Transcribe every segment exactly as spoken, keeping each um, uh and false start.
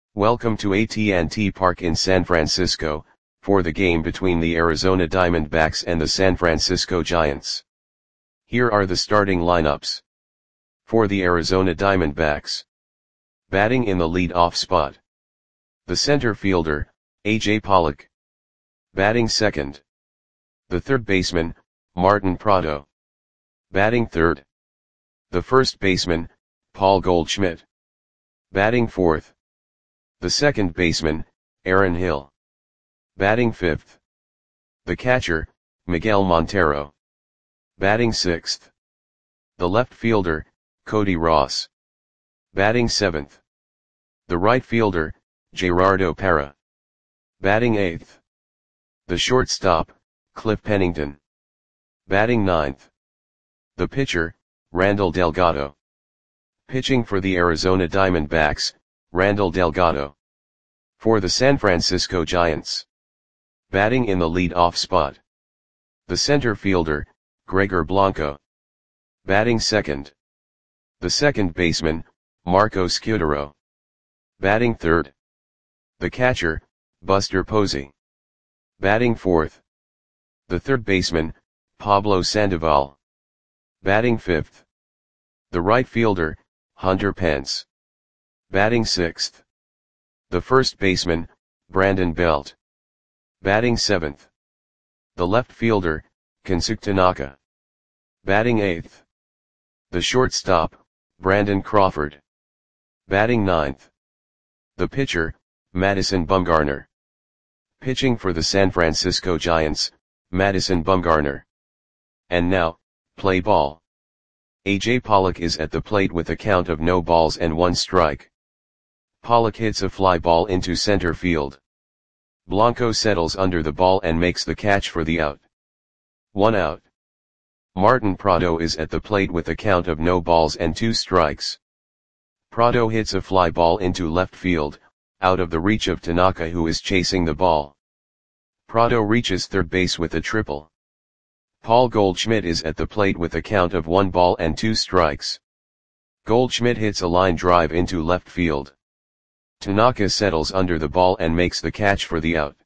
Welcome to A T and T Park in San Francisco, for the game between the Arizona Diamondbacks and the San Francisco Giants. Here are the starting lineups. For the Arizona Diamondbacks. Batting in the lead-off spot. The center fielder, A J Pollock. Batting second. The third baseman, Martin Prado. Batting third. The first baseman, Paul Goldschmidt. Batting fourth. The second baseman, Aaron Hill. Batting fifth. The catcher, Miguel Montero. Batting sixth. The left fielder, Cody Ross. Batting seventh. The right fielder, Gerardo Parra. Batting eighth. The shortstop, Cliff Pennington. Batting ninth. The pitcher, Randall Delgado. Pitching for the Arizona Diamondbacks, Randall Delgado. For the San Francisco Giants. Batting in the lead-off spot. The center fielder, Gregor Blanco. Batting second. The second baseman, Marco Scutaro. Batting third. The catcher, Buster Posey. Batting fourth. The third baseman, Pablo Sandoval. Batting fifth. The right fielder, Hunter Pence. Batting sixth. The first baseman, Brandon Belt. Batting seventh. The left fielder, Kensuke Tanaka. Batting eighth. The shortstop, Brandon Crawford. Batting ninth. The pitcher, Madison Bumgarner. Pitching for the San Francisco Giants, Madison Bumgarner. And now, play ball. A J Pollock is at the plate with a count of no balls and one strike. Pollock hits a fly ball into center field. Blanco settles under the ball and makes the catch for the out. One out. Martin Prado is at the plate with a count of no balls and two strikes. Prado hits a fly ball into left field, out of the reach of Tanaka, who is chasing the ball. Prado reaches third base with a triple. Paul Goldschmidt is at the plate with a count of one ball and two strikes. Goldschmidt hits a line drive into left field. Tanaka settles under the ball and makes the catch for the out.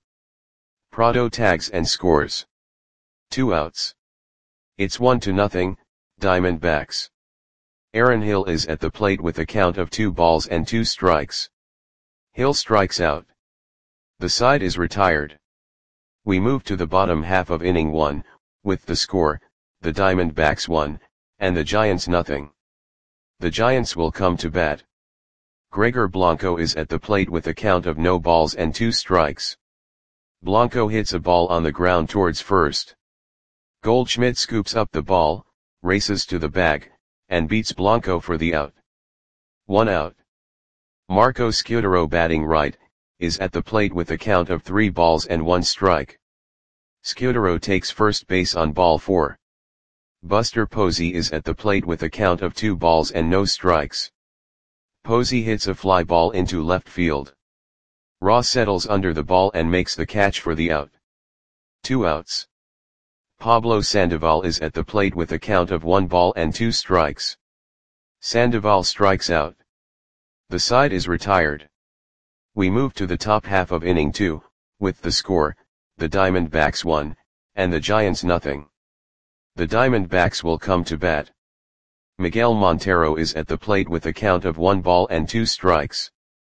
Prado tags and scores. Two outs. It's one to nothing, Diamondbacks. Aaron Hill is at the plate with a count of two balls and two strikes. Hill strikes out. The side is retired. We move to the bottom half of inning one, with the score, the Diamondbacks one, and the Giants nothing. The Giants will come to bat. Gregor Blanco is at the plate with a count of no balls and two strikes. Blanco hits a ball on the ground towards first. Goldschmidt scoops up the ball, races to the bag, and beats Blanco for the out. One out. Marco Scutaro, batting right, is at the plate with a count of three balls and one strike. Scutaro takes first base on ball four. Buster Posey is at the plate with a count of two balls and no strikes. Posey hits a fly ball into left field. Ross settles under the ball and makes the catch for the out. Two outs. Pablo Sandoval is at the plate with a count of one ball and two strikes. Sandoval strikes out. The side is retired. We move to the top half of inning two, with the score, the Diamondbacks one, and the Giants nothing. The Diamondbacks will come to bat. Miguel Montero is at the plate with a count of one ball and two strikes.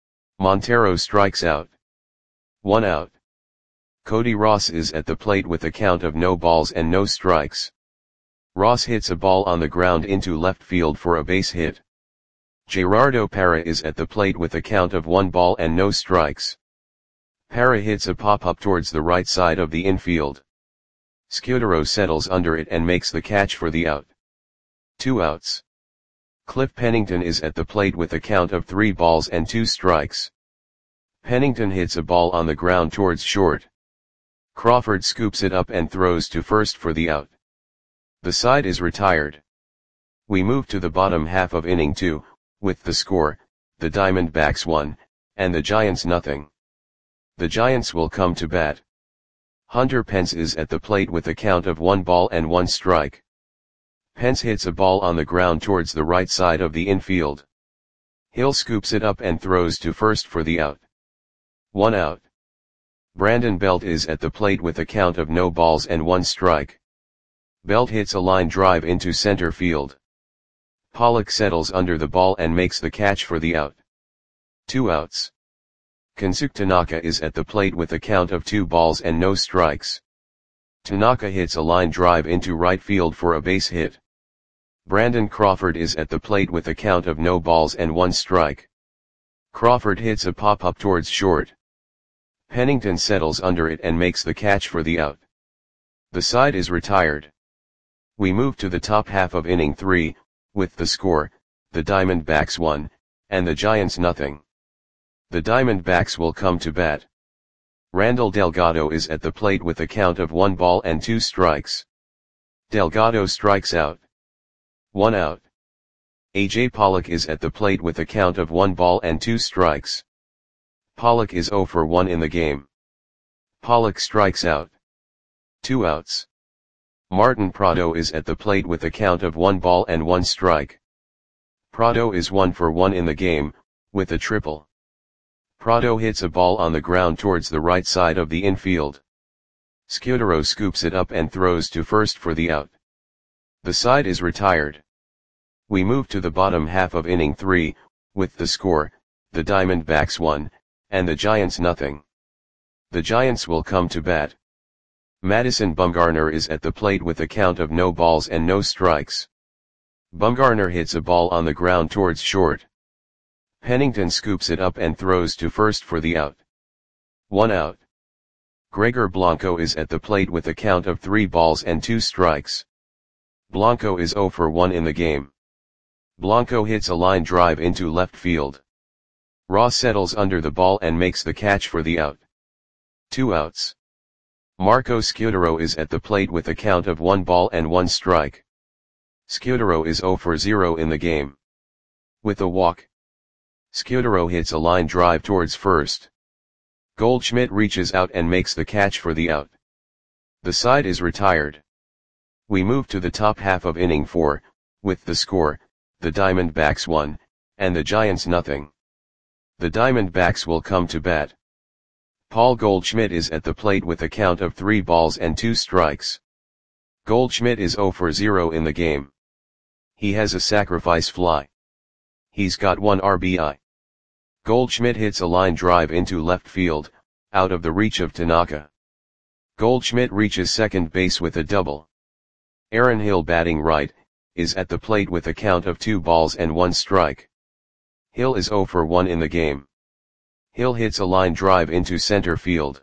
Montero strikes out. One out. Cody Ross is at the plate with a count of no balls and no strikes. Ross hits a ball on the ground into left field for a base hit. Gerardo Parra is at the plate with a count of one ball and no strikes. Parra hits a pop-up towards the right side of the infield. Scutaro settles under it and makes the catch for the out. Two outs. Cliff Pennington is at the plate with a count of three balls and two strikes. Pennington hits a ball on the ground towards short. Crawford scoops it up and throws to first for the out. The side is retired. We move to the bottom half of inning two, with the score, the Diamondbacks one, and the Giants nothing. The Giants will come to bat. Hunter Pence is at the plate with a count of one ball and one strike. Pence hits a ball on the ground towards the right side of the infield. Hill scoops it up and throws to first for the out. One out. Brandon Belt is at the plate with a count of no balls and one strike. Belt hits a line drive into center field. Pollock settles under the ball and makes the catch for the out. Two outs. Kensuke Tanaka is at the plate with a count of two balls and no strikes. Tanaka hits a line drive into right field for a base hit. Brandon Crawford is at the plate with a count of no balls and one strike. Crawford hits a pop-up towards short. Pennington settles under it and makes the catch for the out. The side is retired. We move to the top half of inning three, with the score, the Diamondbacks one, and the Giants nothing. The Diamondbacks will come to bat. Randall Delgado is at the plate with a count of one ball and two strikes. Delgado strikes out. One out. A J Pollock is at the plate with a count of one ball and two strikes. Pollock is zero for one in the game. Pollock strikes out. Two outs. Martin Prado is at the plate with a count of one ball and one strike. Prado is one for one in the game, with a triple. Prado hits a ball on the ground towards the right side of the infield. Scudero scoops it up and throws to first for the out. The side is retired. We move to the bottom half of inning three, with the score, the Diamondbacks one, and the Giants nothing. The Giants will come to bat. Madison Bumgarner is at the plate with a count of no balls and no strikes. Bumgarner hits a ball on the ground towards short. Pennington scoops it up and throws to first for the out. One out. Gregor Blanco is at the plate with a count of three balls and two strikes. Blanco is zero for one in the game. Blanco hits a line drive into left field. Ross settles under the ball and makes the catch for the out. Two outs. Marco Scudero is at the plate with a count of one ball and one strike. Scudero is zero for zero in the game. With a walk, Scudero hits a line drive towards first. Goldschmidt reaches out and makes the catch for the out. The side is retired. We move to the top half of inning four, with the score, the Diamondbacks one, and the Giants nothing. The Diamondbacks will come to bat. Paul Goldschmidt is at the plate with a count of three balls and two strikes. Goldschmidt is zero for zero in the game. He has a sacrifice fly. He's got one R B I. Goldschmidt hits a line drive into left field, out of the reach of Tanaka. Goldschmidt reaches second base with a double. Aaron Hill, batting right, is at the plate with a count of two balls and one strike. Hill is zero for one in the game. Hill hits a line drive into center field.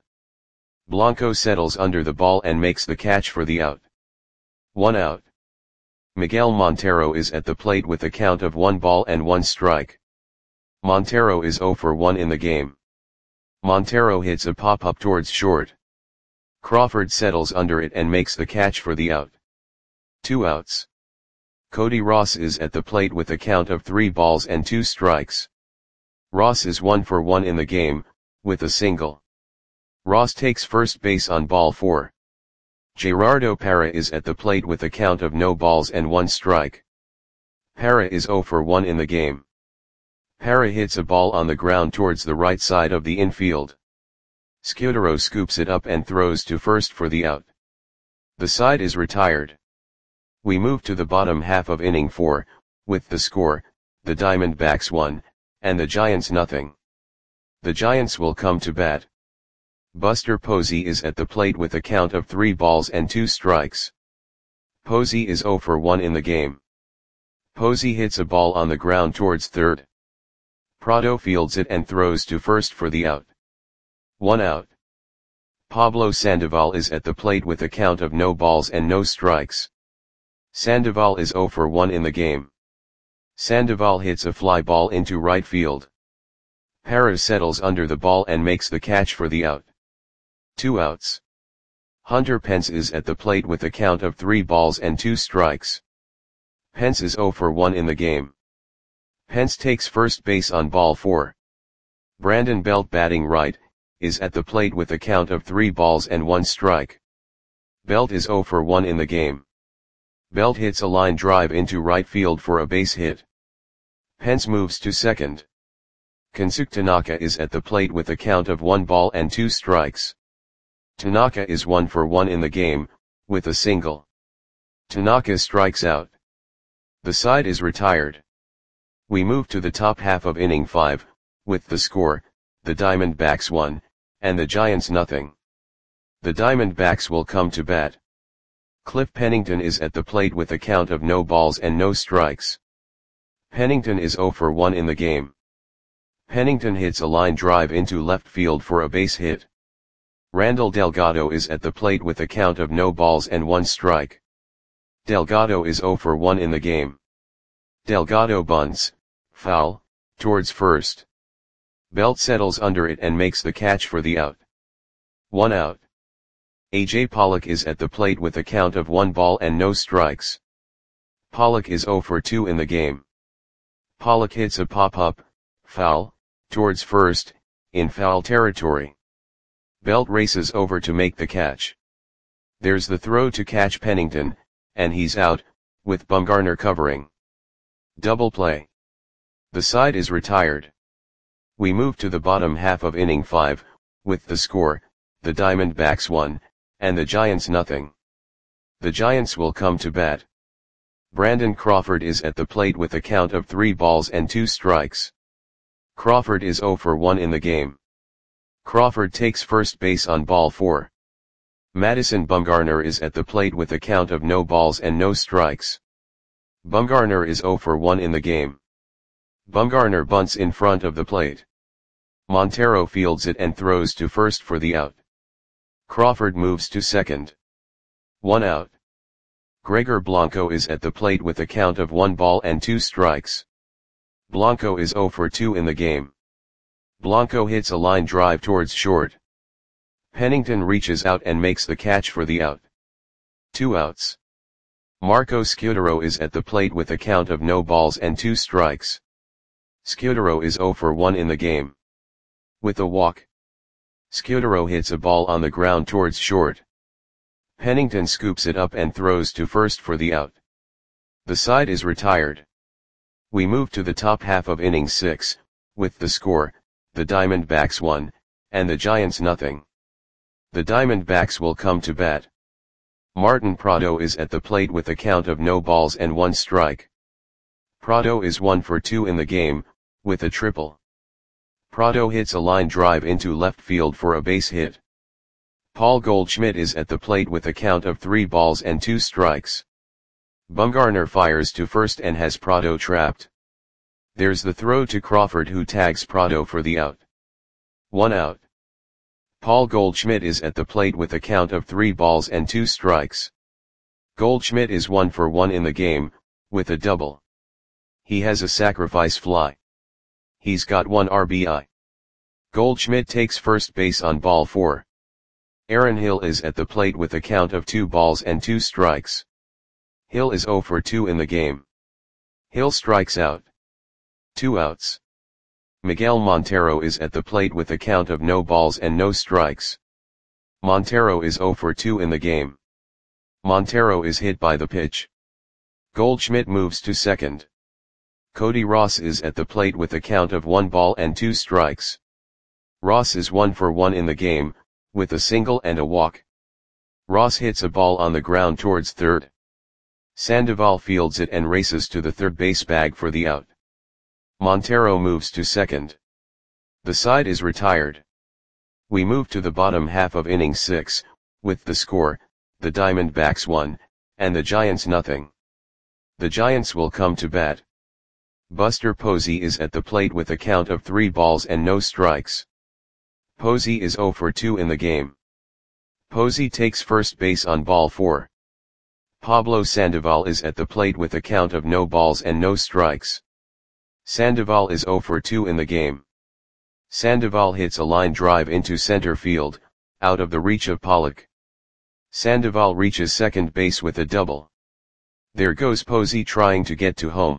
Blanco settles under the ball and makes the catch for the out. One out. Miguel Montero is at the plate with a count of one ball and one strike. Montero is zero for one in the game. Montero hits a pop-up towards short. Crawford settles under it and makes the catch for the out. Two outs. Cody Ross is at the plate with a count of three balls and two strikes. Ross is one for one in the game, with a single. Ross takes first base on ball four. Gerardo Parra is at the plate with a count of no balls and one strike. Parra is zero for one in the game. Parra hits a ball on the ground towards the right side of the infield. Scudero scoops it up and throws to first for the out. The side is retired. We move to the bottom half of inning four, with the score, the Diamondbacks one, and the Giants nothing. The Giants will come to bat. Buster Posey is at the plate with a count of three balls and two strikes. Posey is zero for one in the game. Posey hits a ball on the ground towards third. Prado fields it and throws to first for the out. One out. Pablo Sandoval is at the plate with a count of no balls and no strikes. Sandoval is zero for one in the game. Sandoval hits a fly ball into right field. Parra settles under the ball and makes the catch for the out. Two outs. Hunter Pence is at the plate with a count of three balls and two strikes. Pence is zero for one in the game. Pence takes first base on ball four. Brandon Belt, batting right, is at the plate with a count of three balls and one strike. Belt is zero for one in the game. Belt hits a line drive into right field for a base hit. Pence moves to second. Kensuke Tanaka is at the plate with a count of one ball and two strikes. Tanaka is one for one in the game, with a single. Tanaka strikes out. The side is retired. We move to the top half of inning five, with the score, the Diamondbacks one, and the Giants nothing. The Diamondbacks will come to bat. Cliff Pennington is at the plate with a count of no balls and no strikes. Pennington is zero for one in the game. Pennington hits a line drive into left field for a base hit. Randall Delgado is at the plate with a count of no balls and one strike. Delgado is zero for one in the game. Delgado bunts, foul, towards first. Belt settles under it and makes the catch for the out. One out. A J Pollock is at the plate with a count of one ball and no strikes. Pollock is zero for two in the game. Pollock hits a pop-up, foul, towards first, in foul territory. Belt races over to make the catch. There's the throw to catch Pennington, and he's out, with Bumgarner covering. Double play. The side is retired. We move to the bottom half of inning five, with the score, the Diamondbacks one, and the Giants nothing. The Giants will come to bat. Brandon Crawford is at the plate with a count of three balls and two strikes. Crawford is zero for one in the game. Crawford takes first base on ball four. Madison Bumgarner is at the plate with a count of no balls and no strikes. Bumgarner is zero for one in the game. Bumgarner bunts in front of the plate. Montero fields it and throws to first for the out. Crawford moves to second. One out. Gregor Blanco is at the plate with a count of one ball and two strikes. Blanco is zero for two in the game. Blanco hits a line drive towards short. Pennington reaches out and makes the catch for the out. Two outs. Marco Scutaro is at the plate with a count of no balls and two strikes. Scutaro is zero for one in the game. With a walk. Scutaro hits a ball on the ground towards short. Pennington scoops it up and throws to first for the out. The side is retired. We move to the top half of inning six, with the score, the Diamondbacks one, and the Giants nothing. The Diamondbacks will come to bat. Martin Prado is at the plate with a count of no balls and one strike. Prado is one for two in the game, with a triple. Prado hits a line drive into left field for a base hit. Paul Goldschmidt is at the plate with a count of three balls and two strikes. Bumgarner fires to first and has Prado trapped. There's the throw to Crawford, who tags Prado for the out. One out. Paul Goldschmidt is at the plate with a count of three balls and two strikes. Goldschmidt is one for one in the game, with a double. He has a sacrifice fly. He's got one R B I. Goldschmidt takes first base on ball four. Aaron Hill is at the plate with a count of two balls and two strikes. Hill is zero for two in the game. Hill strikes out. Two outs. Miguel Montero is at the plate with a count of no balls and no strikes. Montero is zero for two in the game. Montero is hit by the pitch. Goldschmidt moves to second. Cody Ross is at the plate with a count of one ball and two strikes. Ross is one for one in the game, with a single and a walk. Ross hits a ball on the ground towards third. Sandoval fields it and races to the third base bag for the out. Montero moves to second. The side is retired. We move to the bottom half of inning six, with the score, the Diamondbacks one, and the Giants nothing. The Giants will come to bat. Buster Posey is at the plate with a count of three balls and no strikes. Posey is zero for two in the game. Posey takes first base on ball four. Pablo Sandoval is at the plate with a count of no balls and no strikes. Sandoval is zero for two in the game. Sandoval hits a line drive into center field, out of the reach of Pollock. Sandoval reaches second base with a double. There goes Posey trying to get to home.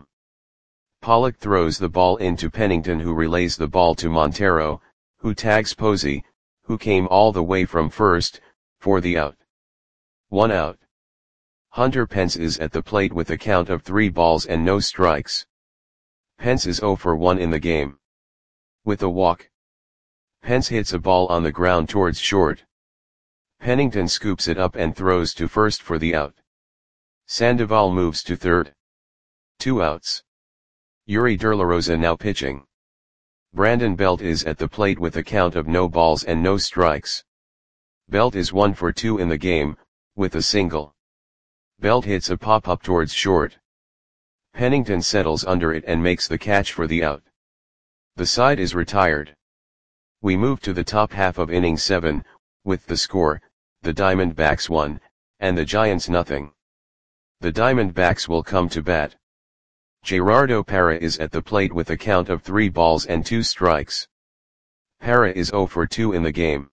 Pollock throws the ball into Pennington, who relays the ball to Montero, who tags Posey, who came all the way from first, for the out. One out. Hunter Pence is at the plate with a count of three balls and no strikes. Pence is zero for one in the game. With a walk, Pence hits a ball on the ground towards short. Pennington scoops it up and throws to first for the out. Sandoval moves to third. Two outs. Yuri Derlarosa now pitching. Brandon Belt is at the plate with a count of no balls and no strikes. Belt is one for two in the game, with a single. Belt hits a pop-up towards short. Pennington settles under it and makes the catch for the out. The side is retired. We move to the top half of inning seven, with the score, the Diamondbacks one, and the Giants nothing. The Diamondbacks will come to bat. Gerardo Parra is at the plate with a count of three balls and two strikes. Parra is zero for two in the game.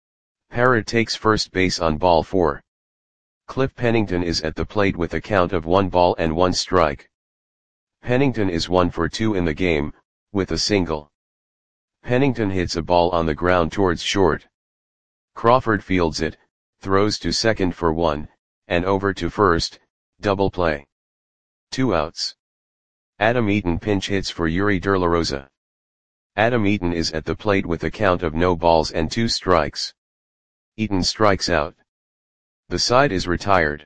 Parra takes first base on ball four. Cliff Pennington is at the plate with a count of one ball and one strike. Pennington is one for two in the game, with a single. Pennington hits a ball on the ground towards short. Crawford fields it, throws to second for one, and over to first, double play. Two outs. Adam Eaton pinch hits for Yuri Derlarosa. Adam Eaton is at the plate with a count of no balls and two strikes. Eaton strikes out. The side is retired.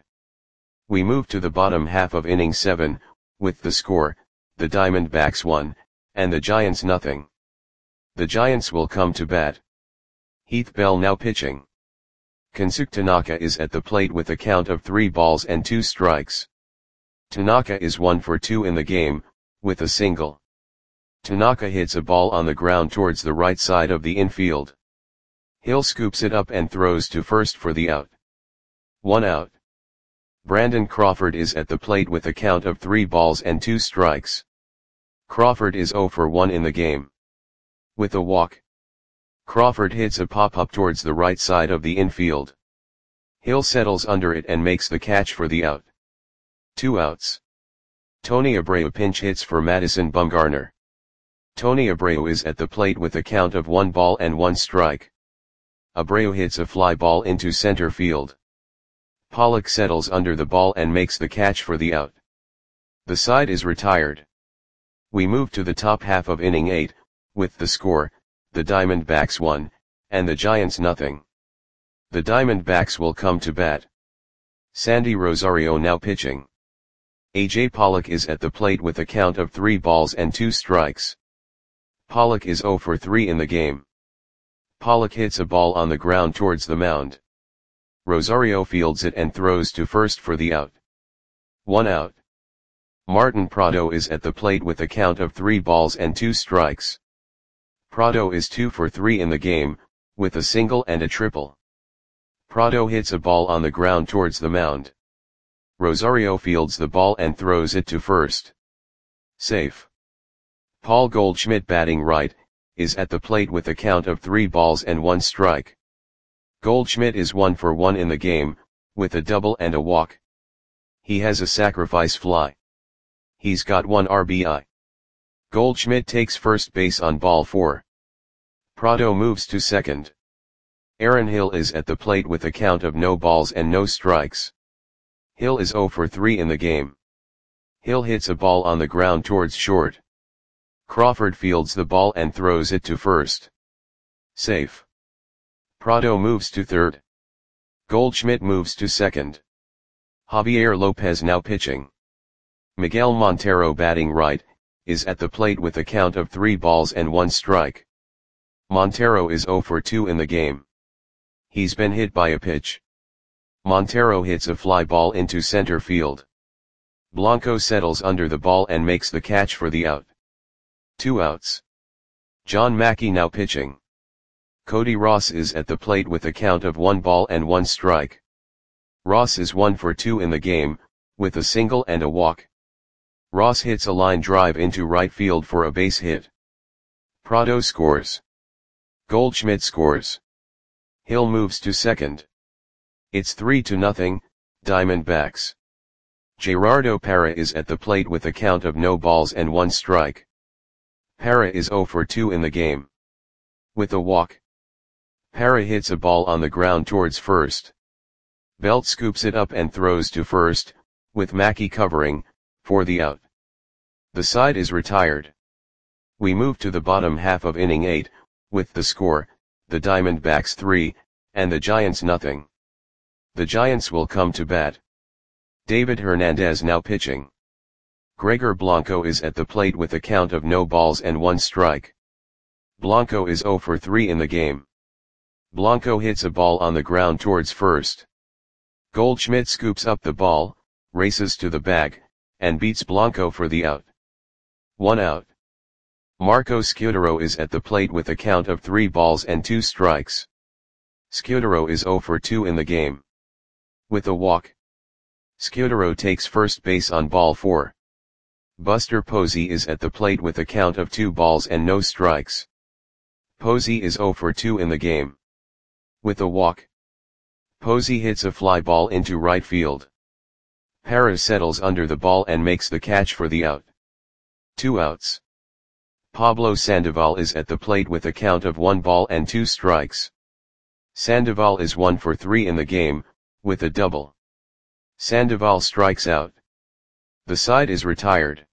We move to the bottom half of inning seven, with the score, the Diamondbacks one, and the Giants nothing. The Giants will come to bat. Heath Bell now pitching. Kensuke Tanaka is at the plate with a count of three balls and two strikes. Tanaka is one for two in the game, with a single. Tanaka hits a ball on the ground towards the right side of the infield. Hill scoops it up and throws to first for the out. One out. Brandon Crawford is at the plate with a count of three balls and two strikes. Crawford is zero for one in the game. With a walk, Crawford hits a pop-up towards the right side of the infield. Hill settles under it and makes the catch for the out. Two outs. Tony Abreu pinch hits for Madison Bumgarner. Tony Abreu is at the plate with a count of one ball and one strike. Abreu hits a fly ball into center field. Pollock settles under the ball and makes the catch for the out. The side is retired. We move to the top half of inning eight, with the score, the Diamondbacks one, and the Giants nothing. The Diamondbacks will come to bat. Sandy Rosario now pitching. A J Pollock is at the plate with a count of three balls and two strikes. Pollock is zero for three in the game. Pollock hits a ball on the ground towards the mound. Rosario fields it and throws to first for the out. One out. Martin Prado is at the plate with a count of three balls and two strikes. Prado is two for three in the game, with a single and a triple. Prado hits a ball on the ground towards the mound. Rosario fields the ball and throws it to first. Safe. Paul Goldschmidt batting right, is at the plate with a count of three balls and one strike. Goldschmidt is one for one in the game, with a double and a walk. He has a sacrifice fly. He's got one R B I. Goldschmidt takes first base on ball four. Prado moves to second. Aaron Hill is at the plate with a count of no balls and no strikes. Hill is zero for three in the game. Hill hits a ball on the ground towards short. Crawford fields the ball and throws it to first. Safe. Prado moves to third. Goldschmidt moves to second. Javier Lopez now pitching. Miguel Montero batting right, is at the plate with a count of three balls and one strike. Montero is zero for two in the game. He's been hit by a pitch. Montero hits a fly ball into center field. Blanco settles under the ball and makes the catch for the out. Two outs. John Mackey now pitching. Cody Ross is at the plate with a count of one ball and one strike. Ross is one for two in the game, with a single and a walk. Ross hits a line drive into right field for a base hit. Prado scores. Goldschmidt scores. Hill moves to second. It's three to nothing, Diamondbacks. Gerardo Parra is at the plate with a count of no balls and one strike. Parra is zero for two in the game. With a walk, Parra hits a ball on the ground towards first. Belt scoops it up and throws to first, with Mackey covering, for the out. The side is retired. We move to the bottom half of inning eight, with the score, the Diamondbacks three, and the Giants nothing. The Giants will come to bat. David Hernandez now pitching. Gregor Blanco is at the plate with a count of no balls and one strike. Blanco is zero for three in the game. Blanco hits a ball on the ground towards first. Goldschmidt scoops up the ball, races to the bag, and beats Blanco for the out. One out. Marco Scutaro is at the plate with a count of three balls and two strikes. Scutaro is zero for two in the game. With a walk. Scutaro takes first base on ball four. Buster Posey is at the plate with a count of two balls and no strikes. Posey is zero for two in the game. With a walk. Posey hits a fly ball into right field. Parra settles under the ball and makes the catch for the out. Two outs. Pablo Sandoval is at the plate with a count of one ball and two strikes. Sandoval is one for three in the game, with a double. Sandoval strikes out. The side is retired.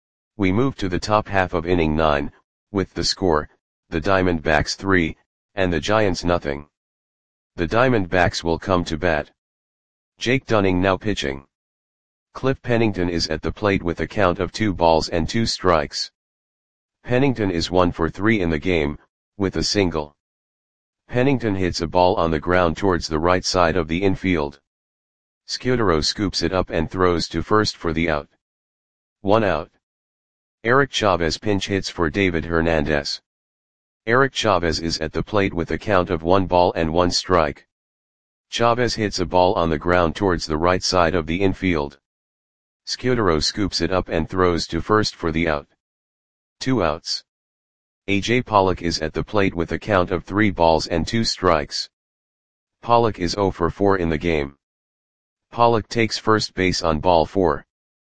We move to the top half of inning nine, with the score, the Diamondbacks three, and the Giants nothing. The Diamondbacks will come to bat. Jake Dunning now pitching. Cliff Pennington is at the plate with a count of two balls and two strikes. Pennington is one for three in the game, with a single. Pennington hits a ball on the ground towards the right side of the infield. Scutaro scoops it up and throws to first for the out. One out. Eric Chavez pinch hits for David Hernandez. Eric Chavez is at the plate with a count of one ball and one strike. Chavez hits a ball on the ground towards the right side of the infield. Scutaro scoops it up and throws to first for the out. Two outs. A J Pollock is at the plate with a count of three balls and two strikes. Pollock is zero for four in the game. Pollock takes first base on ball four.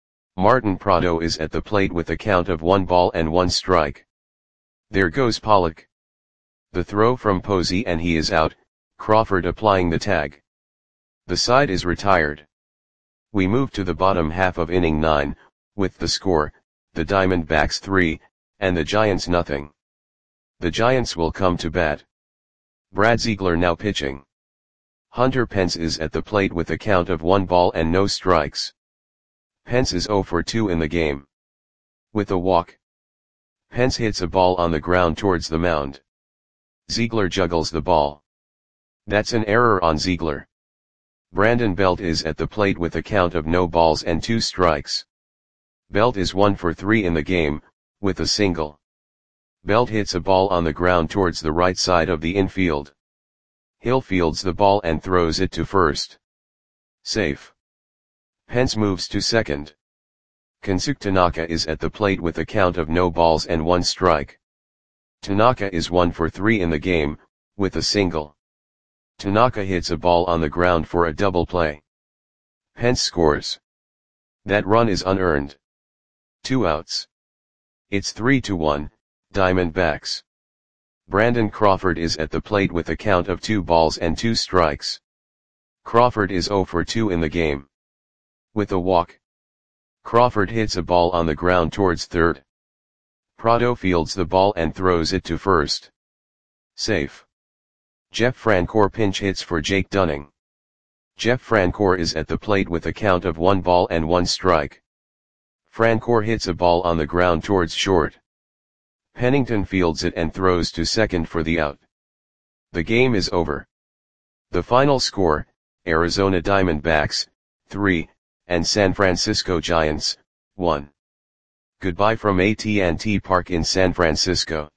Martin Prado is at the plate with a count of one ball and one strike. There goes Pollock. The throw from Posey and he is out, Crawford applying the tag. The side is retired. We move to the bottom half of inning nine, with the score, the Diamondbacks three, and the Giants nothing. The Giants will come to bat. Brad Ziegler now pitching. Hunter Pence is at the plate with a count of one ball and no strikes. Pence is zero for two in the game. With a walk. Pence hits a ball on the ground towards the mound. Ziegler juggles the ball. That's an error on Ziegler. Brandon Belt is at the plate with a count of no balls and two strikes. Belt is one for three in the game, with a single. Belt hits a ball on the ground towards the right side of the infield. Hill fields the ball and throws it to first. Safe. Pence moves to second. Kensuke Tanaka is at the plate with a count of no balls and one strike. Tanaka is one for three in the game, with a single. Tanaka hits a ball on the ground for a double play. Pence scores. That run is unearned. Two outs. It's three to one, Diamondbacks. Brandon Crawford is at the plate with a count of two balls and two strikes. Crawford is zero for two in the game. With a walk. Crawford hits a ball on the ground towards third. Prado fields the ball and throws it to first. Safe. Jeff Francoeur pinch hits for Jake Dunning. Jeff Francoeur is at the plate with a count of one ball and one strike. Francoeur hits a ball on the ground towards short. Pennington fields it and throws to second for the out. The game is over. The final score, Arizona Diamondbacks, three, and San Francisco Giants, one. Goodbye from A T and T Park in San Francisco.